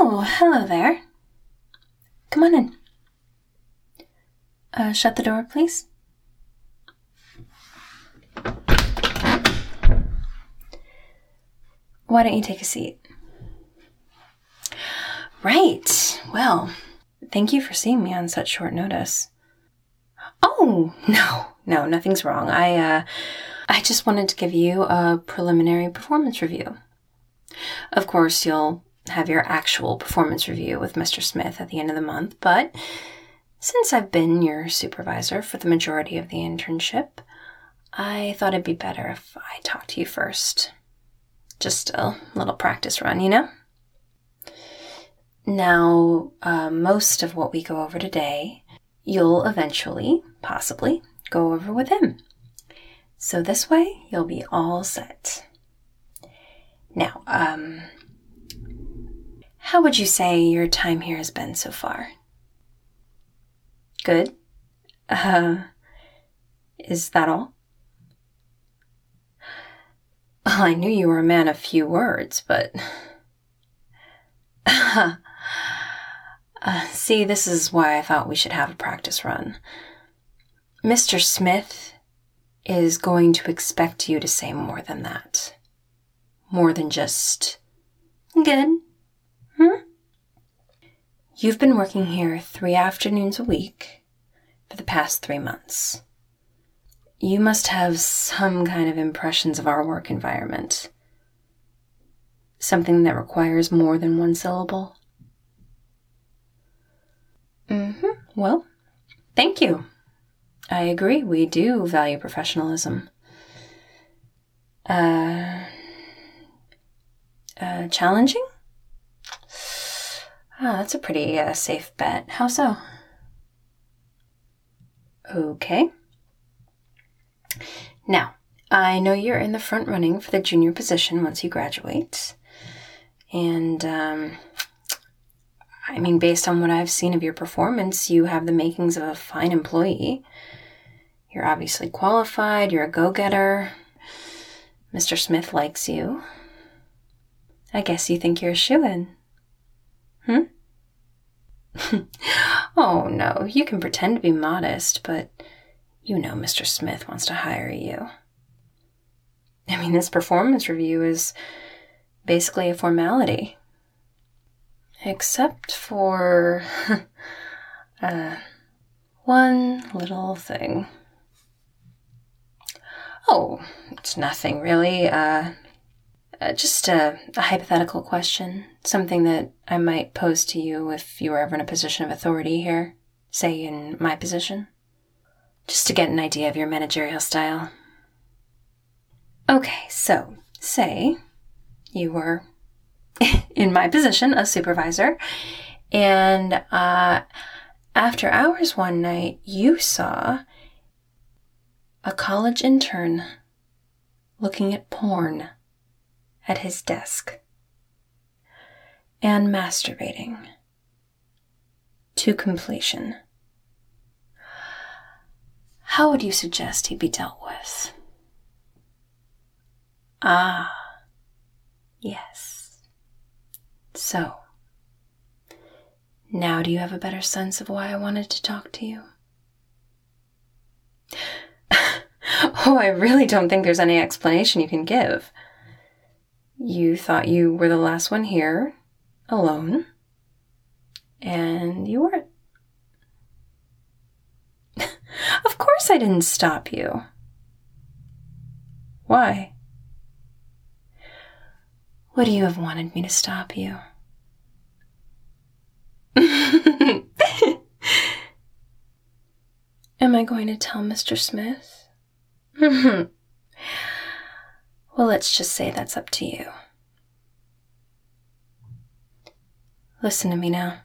Oh, hello there. Come on in. Shut the door, please. Why don't you take a seat? Right. Well, thank you for seeing me on such short notice. Oh, no, nothing's wrong. I just wanted to give you a preliminary performance review. Of course, you'll have your actual performance review with Mr. Smith at the end of the month, but since I've been your supervisor for the majority of the internship, I thought it'd be better if I talked to you first. Just a little practice run, you know? Now, most of what we go over today, you'll eventually, possibly, go over with him. So this way, you'll be all set. Now, how would you say your time here has been so far? Good? Is that all? Well, I knew you were a man of few words, but... See, this is why I thought we should have a practice run. Mr. Smith is going to expect you to say more than that. More than just, good. You've been working here 3 afternoons a week for the past 3 months. You must have some kind of impressions of our work environment. Something that requires more than one syllable. Well, thank you. I agree, we do value professionalism. Challenging? That's a pretty safe bet. How so? Okay. Now, I know you're in the front running for the junior position once you graduate. And, based on what I've seen of your performance, you have the makings of a fine employee. You're obviously qualified, you're a go-getter. Mr. Smith likes you. I guess you think you're a shoo-in. Oh, no, you can pretend to be modest, but you know Mr. Smith wants to hire you. This performance review is basically a formality. Except for one little thing. Oh, it's nothing really. Just a hypothetical question. Something that I might pose to you if you were ever in a position of authority here. Say in my position. Just to get an idea of your managerial style. Okay, so say you were in my position, a supervisor, and after hours one night, you saw a college intern looking at porn at his desk and masturbating to completion. How would you suggest he be dealt with? Ah, yes. So, now do you have a better sense of why I wanted to talk to you? Oh, I really don't think there's any explanation you can give. You thought you were the last one here, alone, and you weren't. Of course I didn't stop you. Why? Would you have wanted me to stop you? Am I going to tell Mr. Smith? Well, let's just say that's up to you. Listen to me now.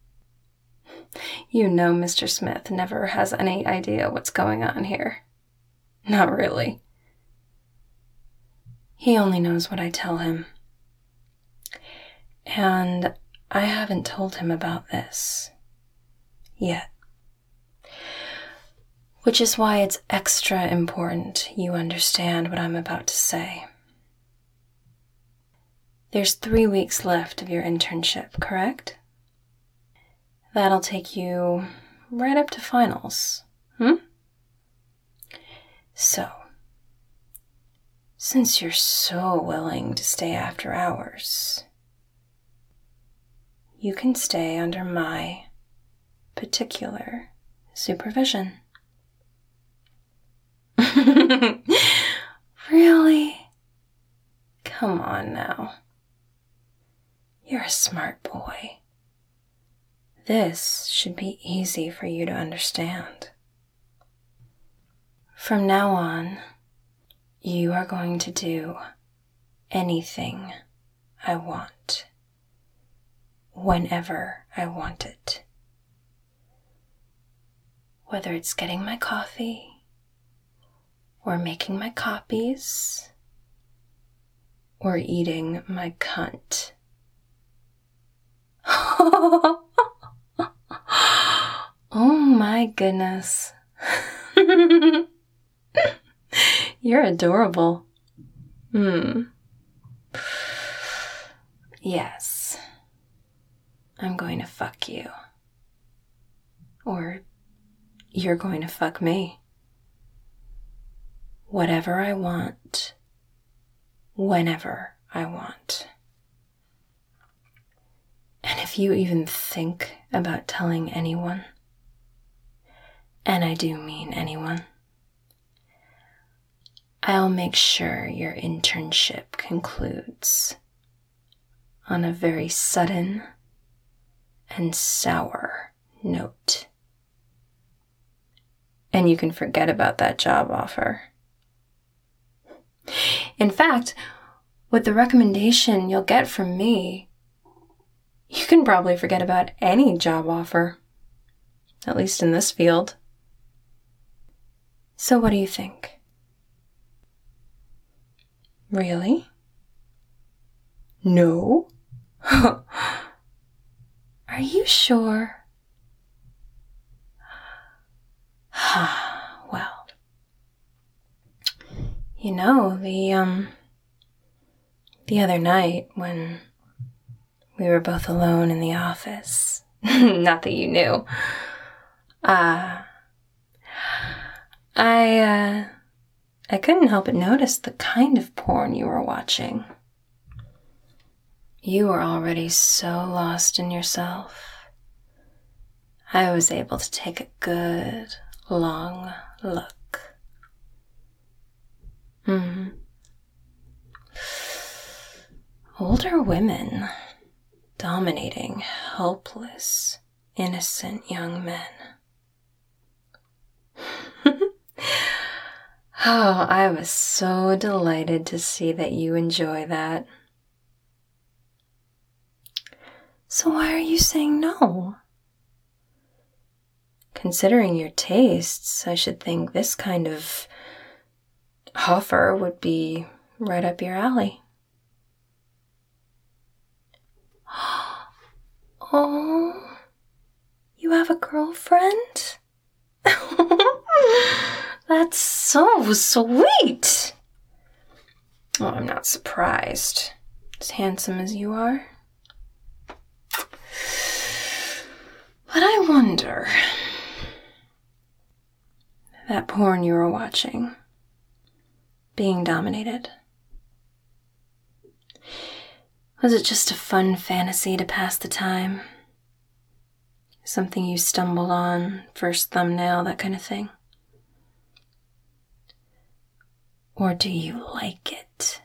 You know Mr. Smith never has any idea what's going on here. Not really. He only knows what I tell him. And I haven't told him about this yet. Which is why it's extra important you understand what I'm about to say. There's 3 weeks left of your internship, correct? That'll take you right up to finals. So, since you're so willing to stay after hours, you can stay under my particular supervision. Really? Come on now. You're a smart boy. This should be easy for you to understand. From now on, you are going to do anything I want, whenever I want it. Whether it's getting my coffee, or making my copies, or eating my cunt. Oh my goodness. You're adorable. Yes. I'm going to fuck you. Or you're going to fuck me. Whatever I want, whenever I want. And if you even think about telling anyone, and I do mean anyone, I'll make sure your internship concludes on a very sudden and sour note. And you can forget about that job offer. In fact, with the recommendation you'll get from me, you can probably forget about any job offer, at least in this field. So what do you think? Really? No? Are you sure? Well, you know, the other night when we were both alone in the office, not that you knew, I couldn't help but notice the kind of porn you were watching. You were already so lost in yourself. I was able to take a good, long look. Older women dominating helpless, innocent young men. Oh, I was so delighted to see that you enjoy that. So why are you saying no? Considering your tastes, I should think this kind of offer would be right up your alley. Oh, you have a girlfriend? That's so sweet. Oh, I'm not surprised. As handsome as you are. But I wonder, that porn you were watching, being dominated, was it just a fun fantasy to pass the time? Something you stumbled on, first thumbnail, that kind of thing? Or do you like it?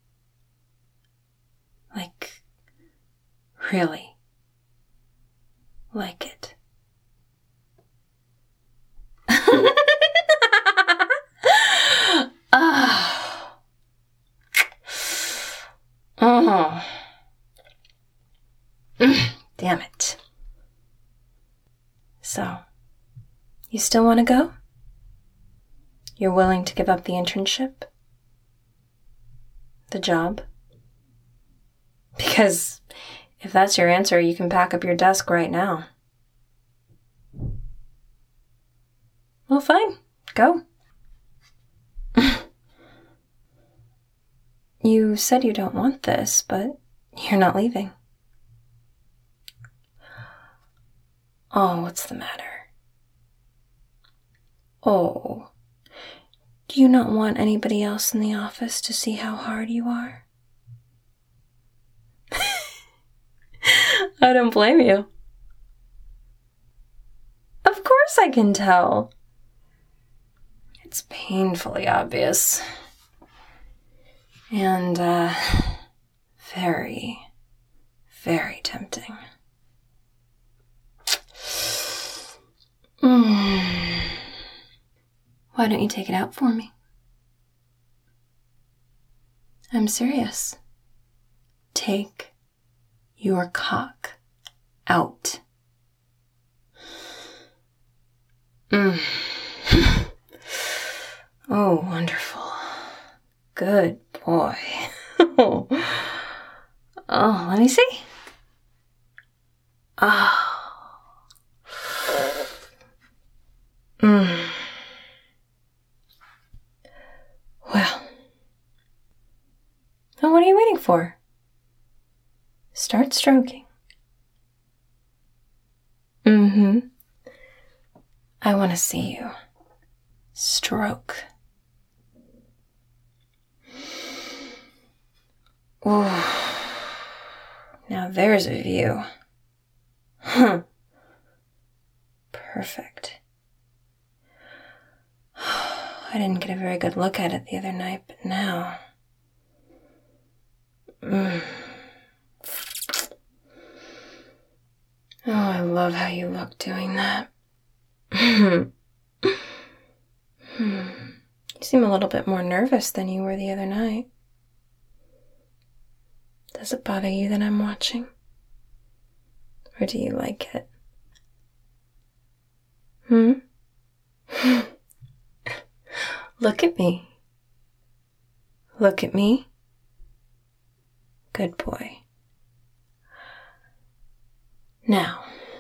Like, really like it? Damn it. So, you still want to go? You're willing to give up the internship? The job? Because if that's your answer, you can pack up your desk right now. Well, fine. Go. You said you don't want this, but You're not leaving. Oh, what's the matter? Oh, do you not want anybody else in the office to see how hard you are? I don't blame you. Of course I can tell. It's painfully obvious. And, very, very tempting. Why don't you take it out for me? I'm serious. Take your cock out. Oh, wonderful. Good boy. Oh, let me see. Well. Now what are you waiting for? Start stroking. I want to see you stroke. Ooh. Now there's a view. Perfect. I didn't get a very good look at it the other night, but now... Oh, I love how you look doing that. You seem a little bit more nervous than you were the other night. Does it bother you that I'm watching? Or do you like it? Look at me. Look at me. Good boy. Now,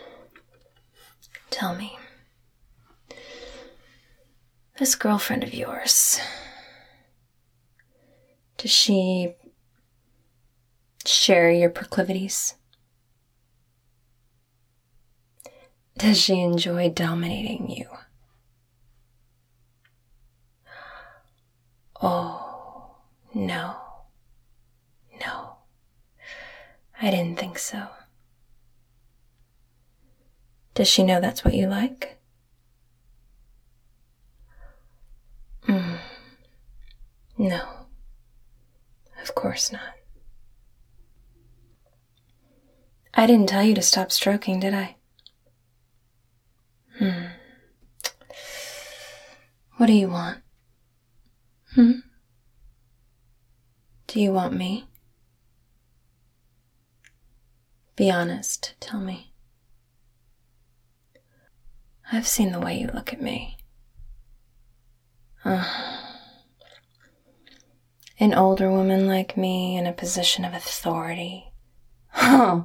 tell me, this girlfriend of yours, does she share your proclivities? Does she enjoy dominating you? Oh, no. No. I didn't think so. Does she know that's what you like? No. Of course not. I didn't tell you to stop stroking, did I? What do you want? Do you want me? Be honest, tell me. I've seen the way you look at me. An older woman like me in a position of authority. You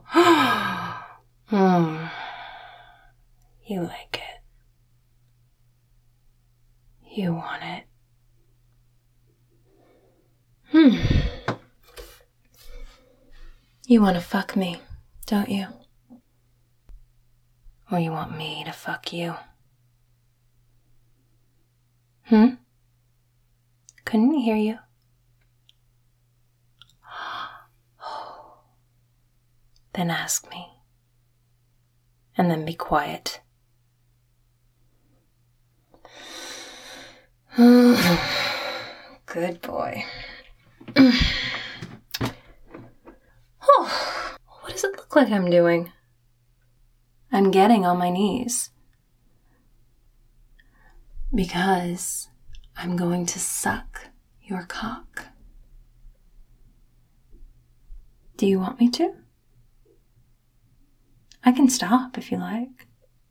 like it. You want it. You want to fuck me, don't you? Or you want me to fuck you? Couldn't hear you. Then ask me. And then be quiet. Good boy. What does it look like I'm doing? I'm getting on my knees. Because I'm going to suck your cock. Do you want me to? I can stop if you like.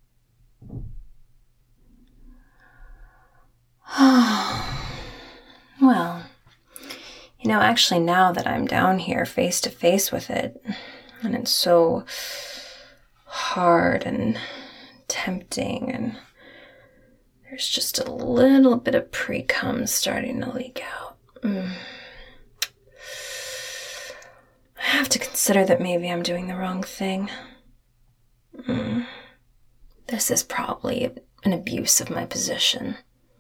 Well, actually now that I'm down here face to face with it, and it's so hard and tempting, and there's just a little bit of pre-cum starting to leak out. have to consider that maybe I'm doing the wrong thing. This is probably an abuse of my position.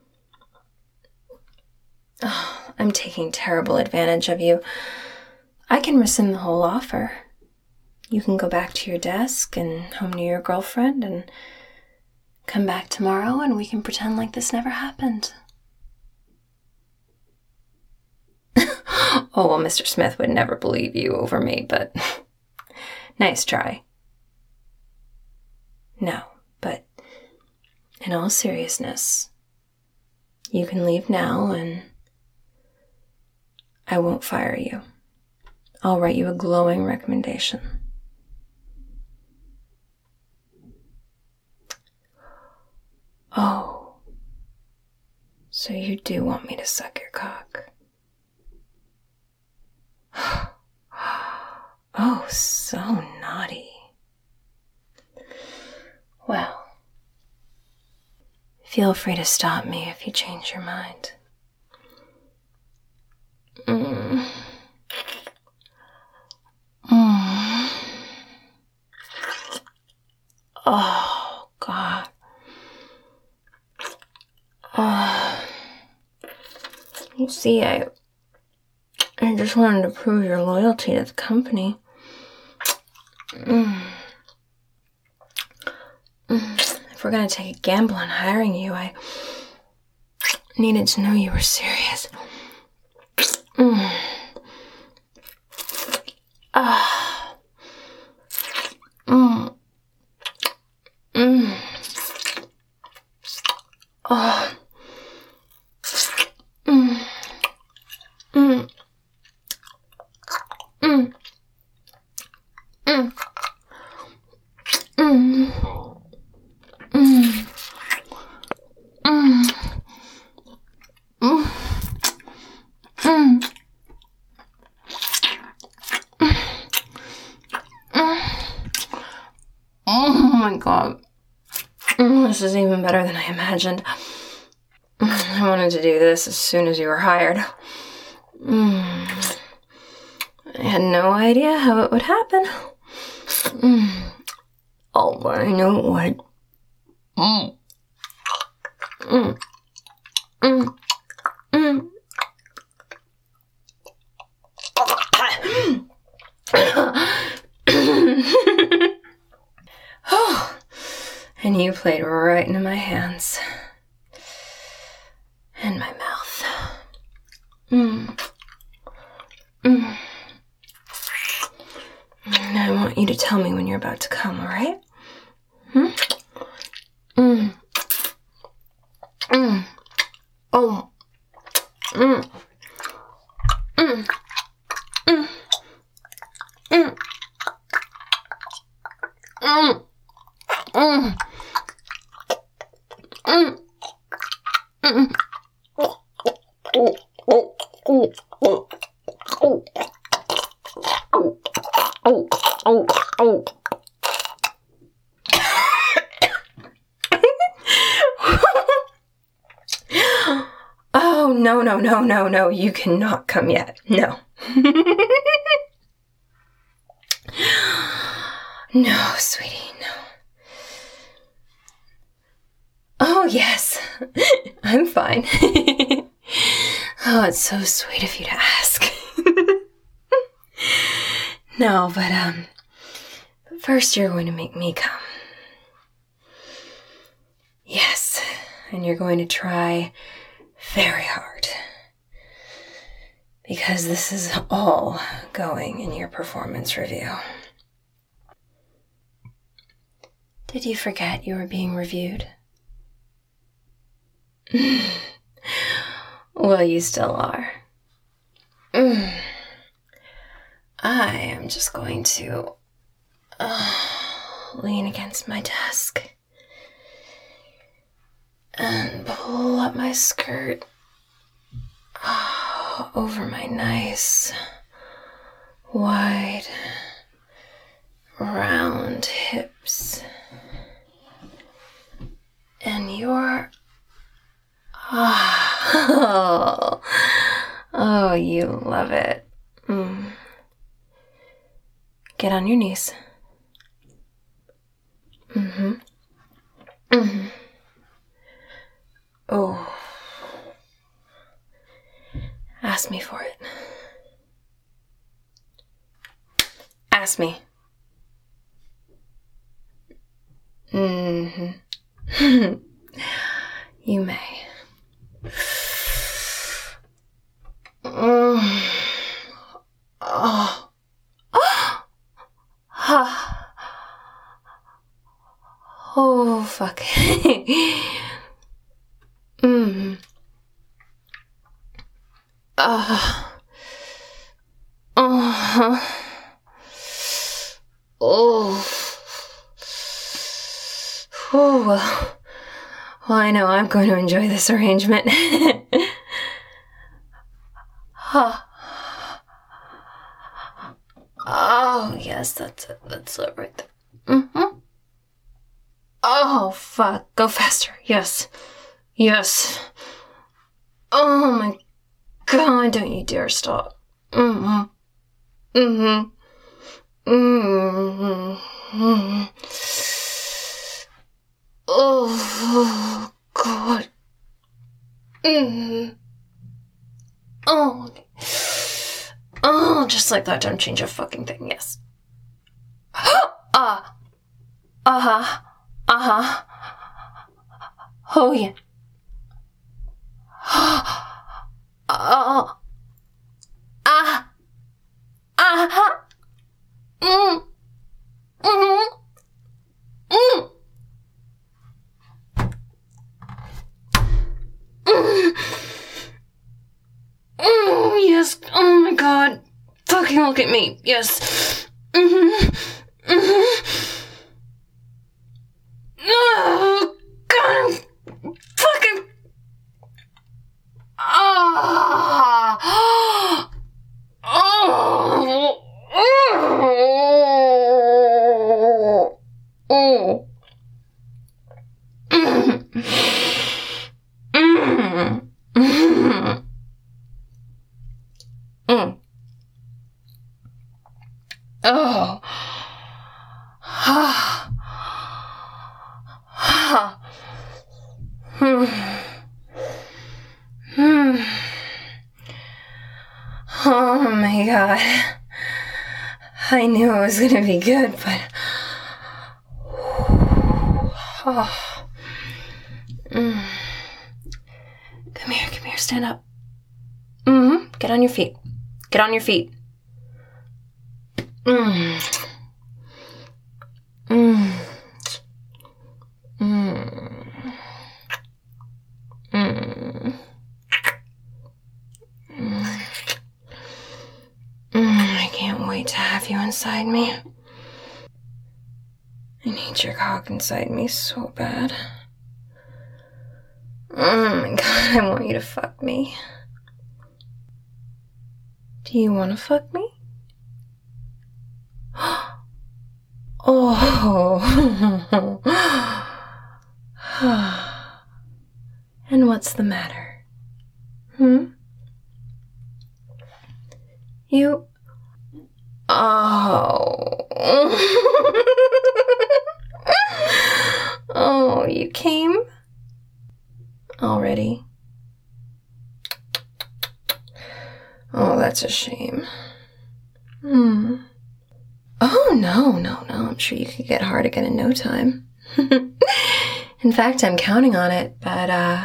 Oh, I'm taking terrible advantage of you. I can rescind the whole offer. You can go back to your desk and home to your girlfriend and come back tomorrow and we can pretend like this never happened. Oh, well, Mr. Smith would never believe you over me, but nice try. No, but in all seriousness, you can leave now and I won't fire you. I'll write you a glowing recommendation. Oh, so you do want me to suck your cock? Oh, so naughty. Well, feel free to stop me if you change your mind. Oh, God. You see, I just wanted to prove your loyalty to the company. If we're gonna take a gamble on hiring you, I needed to know you were serious. Oh my God. This is even better than I imagined. I wanted to do this as soon as you were hired. I had no idea how it would happen. Oh, but I know it would. Oh, and you played right into my hands. And my mouth. I want you to tell me when you're about to come, alright? Oh. Oh, no, you cannot come yet. No. No, sweetie, no. Oh, yes. I'm fine. Oh, it's so sweet of you to ask. No, but first you're going to make me come. Yes, and you're going to try very hard. Because this is all going in your performance review. Did you forget you were being reviewed? Well, you still are. I am just going to lean against my desk and pull up my skirt over my nice, wide, round hips. And your... Oh, you love it. Get on your knees. Mm-hmm. Mm-hmm. Oh. Ask me for it. Ask me. Mm-hmm. You may. Oh. Oh, fuck. Mm. Oh. Oh. Oh, well, I know I'm going to enjoy this arrangement. Oh, yes, that's it. That's it right there. Mm-hmm. Oh, fuck. Go faster. Yes. Yes. Oh, my God. Don't you dare stop. Mm-hmm. Mm-hmm. Mm-hmm. Oh, God. Mm-hmm. Oh. Oh, just like that. Don't change a fucking thing. Yes. Uh-huh. Uh-huh. Oh, yeah. Oh. Uh-huh. Mm. Mm-hmm. Mm. Mm. Oh, yes. Oh, my God. Fucking look at me. Yes. Mm-hmm. Mm-hmm. Oh, God. Fucking. Ah. Oh. Oh. Mm. Mm. Mm. Mm. Oh. Oh my God. I knew it was gonna be good, but... Oh. Come here, stand up. Mm-hmm. Get on your feet. Get on your feet. Mm. Mm. Mm. Mm. I can't wait to have you inside me. I need your cock inside me so bad. Oh my God, I want you to fuck me. Do you want to fuck me? Oh. And what's the matter? You... Oh. Oh, you came? Already? Oh, that's a shame. Oh, no. I'm sure you could get hard again in no time. In fact, I'm counting on it, but,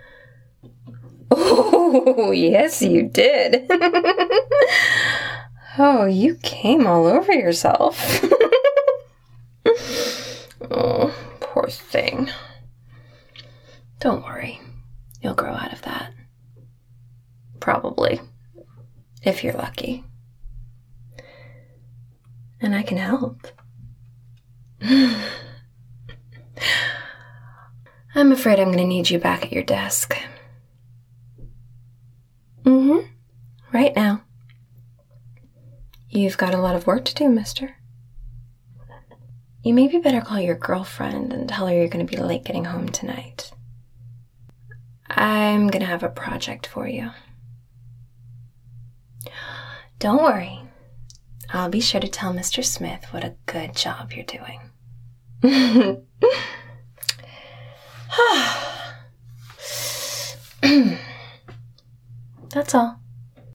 Oh, yes, you did. Oh, you came all over yourself. Oh, poor thing. Don't worry. You'll grow out of that. Probably. If you're lucky. And I can help. I'm afraid I'm going to need you back at your desk. Right now. You've got a lot of work to do, mister. You maybe better call your girlfriend and tell her you're going to be late getting home tonight. I'm going to have a project for you. Don't worry. I'll be sure to tell Mr. Smith what a good job you're doing. That's all.